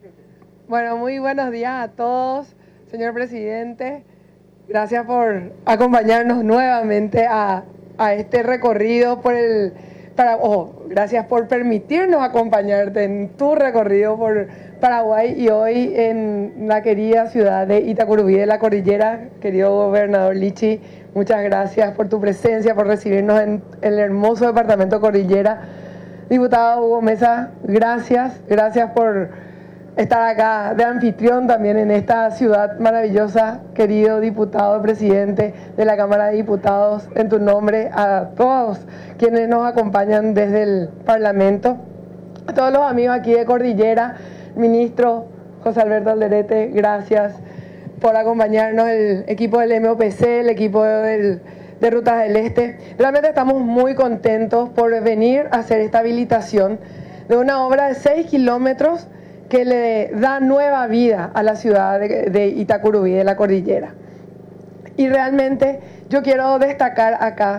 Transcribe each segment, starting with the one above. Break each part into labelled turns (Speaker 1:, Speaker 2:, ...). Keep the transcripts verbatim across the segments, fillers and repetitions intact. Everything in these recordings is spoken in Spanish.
Speaker 1: Bueno, muy buenos días a todos, señor presidente. Gracias por acompañarnos nuevamente a, a este recorrido por el... Para, oh, gracias por permitirnos acompañarte en tu recorrido por Paraguay y hoy en la querida ciudad de Itacurubí de la Cordillera. Querido gobernador Lichi, muchas gracias por tu presencia, por recibirnos en el hermoso departamento Cordillera. Diputado Hugo Mesa, gracias, gracias por estar acá de anfitrión también en esta ciudad maravillosa, querido diputado, presidente de la Cámara de Diputados, en tu nombre a todos quienes nos acompañan desde el Parlamento, a todos los amigos aquí de Cordillera, ministro José Alberto Alderete, gracias por acompañarnos, el equipo del M O P C, el equipo del, de Rutas del Este. Realmente estamos muy contentos por venir a hacer esta habilitación de una obra de seis kilómetros que le da nueva vida a la ciudad de, de Itacurubí, de la Cordillera. Y realmente yo quiero destacar acá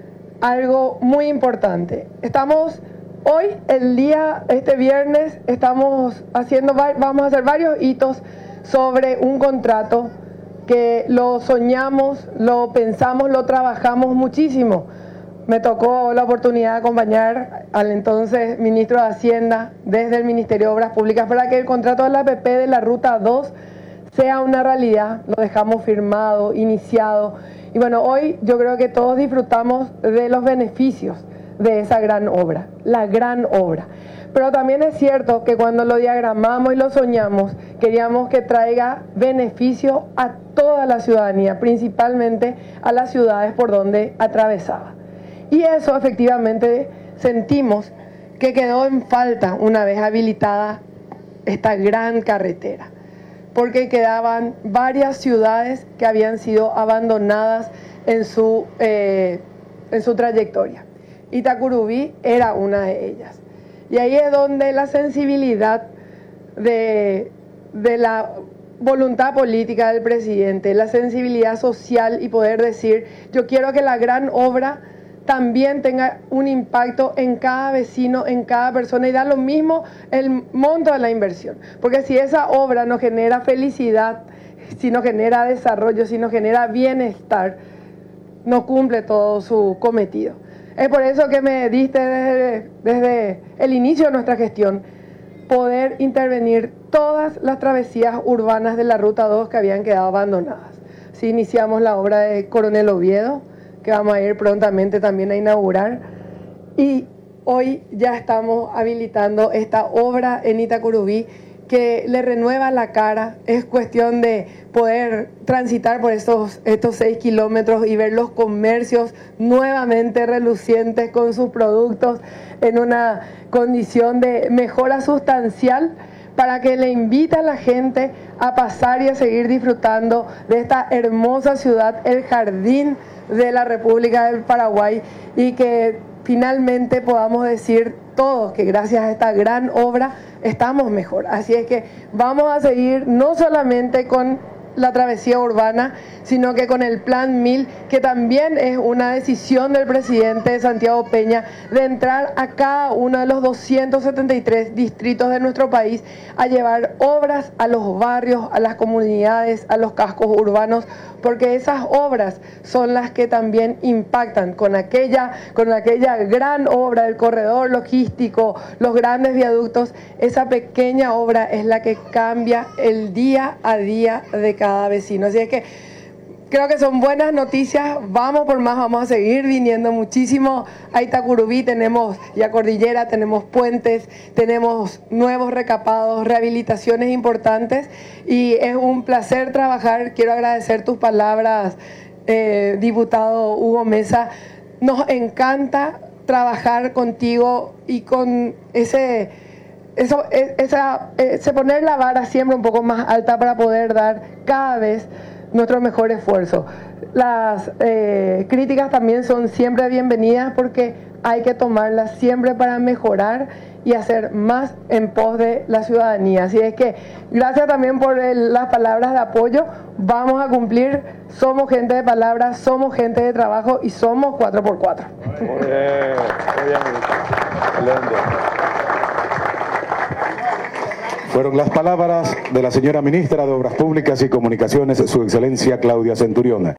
Speaker 1: algo muy importante. Estamos hoy, el día, este viernes, estamos haciendo, vamos a hacer varios hitos sobre un contrato que lo soñamos, lo pensamos, lo trabajamos muchísimo. Me tocó la oportunidad de acompañar al entonces ministro de Hacienda desde el Ministerio de Obras Públicas para que el contrato de la A P P de la Ruta dos sea una realidad. Lo dejamos firmado, iniciado. Y bueno, hoy yo creo que todos disfrutamos de los beneficios de esa gran obra, la gran obra. Pero también es cierto que cuando lo diagramamos y lo soñamos, queríamos que traiga beneficio a toda la ciudadanía, principalmente a las ciudades por donde atravesaba. Y eso efectivamente sentimos que quedó en falta una vez habilitada esta gran carretera, porque quedaban varias ciudades que habían sido abandonadas en su, eh, en su trayectoria. Itacurubí era una de ellas. Y ahí es donde la sensibilidad de, de la voluntad política del presidente, la sensibilidad social y poder decir, yo quiero que la gran obra también tenga un impacto en cada vecino, en cada persona, y da lo mismo el monto de la inversión. Porque si esa obra nos genera felicidad, si nos genera desarrollo, si nos genera bienestar, no cumple todo su cometido. Es por eso que me diste desde, desde el inicio de nuestra gestión poder intervenir todas las travesías urbanas de la Ruta dos que habían quedado abandonadas. Sí, iniciamos la obra de Coronel Oviedo, que vamos a ir prontamente también a inaugurar, y hoy ya estamos habilitando esta obra en Itacurubí que le renueva la cara. Es cuestión de poder transitar por estos, estos seis kilómetros y ver los comercios nuevamente relucientes con sus productos en una condición de mejora sustancial, para que le invite a la gente a pasar y a seguir disfrutando de esta hermosa ciudad, el jardín de la República del Paraguay, y que finalmente podamos decir todos que gracias a esta gran obra estamos mejor. Así es que vamos a seguir no solamente con la travesía urbana, sino que con el Plan mil, que también es una decisión del presidente Santiago Peña de entrar a cada uno de los doscientos setenta y tres distritos de nuestro país a llevar obras a los barrios, a las comunidades, a los cascos urbanos, porque esas obras son las que también impactan con aquella, con aquella gran obra del corredor logístico, los grandes viaductos. Esa pequeña obra es la que cambia el día a día de cada vecino. Así es que creo que son buenas noticias. Vamos por más, vamos a seguir viniendo muchísimo a Itacurubí. Tenemos ya Cordillera, tenemos puentes, tenemos nuevos recapados, rehabilitaciones importantes, y es un placer trabajar. Quiero agradecer tus palabras, eh, diputado Hugo Mesa. Nos encanta trabajar contigo y con ese... Eso, esa, ese poner la vara siempre un poco más alta para poder dar cada vez nuestro mejor esfuerzo. Las eh, críticas también son siempre bienvenidas, porque hay que tomarlas siempre para mejorar y hacer más en pos de la ciudadanía. Así es que gracias también por el, las palabras de apoyo. Vamos a cumplir. Somos gente de palabras, somos gente de trabajo y somos cuatro por cuatro.
Speaker 2: Muy bien, muy bien. Excelente. Fueron las palabras de la señora ministra de Obras Públicas y Comunicaciones, su excelencia Claudia Centurión.